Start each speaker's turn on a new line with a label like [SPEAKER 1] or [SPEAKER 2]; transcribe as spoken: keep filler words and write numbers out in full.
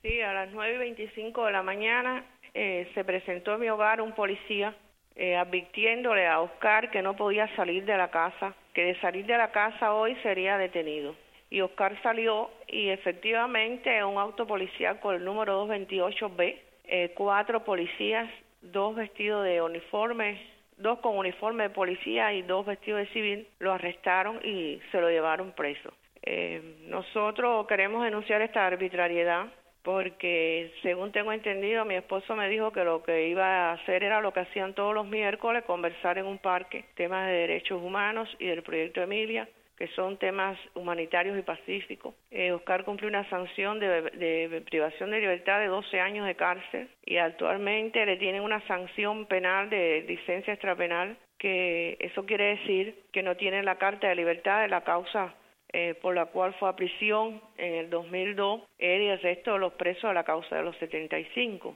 [SPEAKER 1] Sí, a las nueve y veinticinco de la mañana eh, se presentó en mi hogar un policía eh, advirtiéndole a Oscar que no podía salir de la casa, que de salir de la casa hoy sería detenido. Y Oscar salió y efectivamente un auto policial con el número doscientos veintiocho B, eh, cuatro policías, dos vestidos de uniforme, dos con uniforme de policía y dos vestidos de civil, lo arrestaron y se lo llevaron preso. Eh, nosotros queremos denunciar esta arbitrariedad porque, según tengo entendido, mi esposo me dijo que lo que iba a hacer era lo que hacían todos los miércoles, conversar en un parque, temas de derechos humanos y del proyecto Emilia, que son temas humanitarios y pacíficos. Eh, Oscar cumplió una sanción de, de privación de libertad de doce años de cárcel y actualmente le tienen una sanción penal de licencia extrapenal, que eso quiere decir que no tiene la carta de libertad de la causa eh, por la cual fue a prisión en el dos mil dos, él y el resto de los presos de la causa de los setenta y cinco.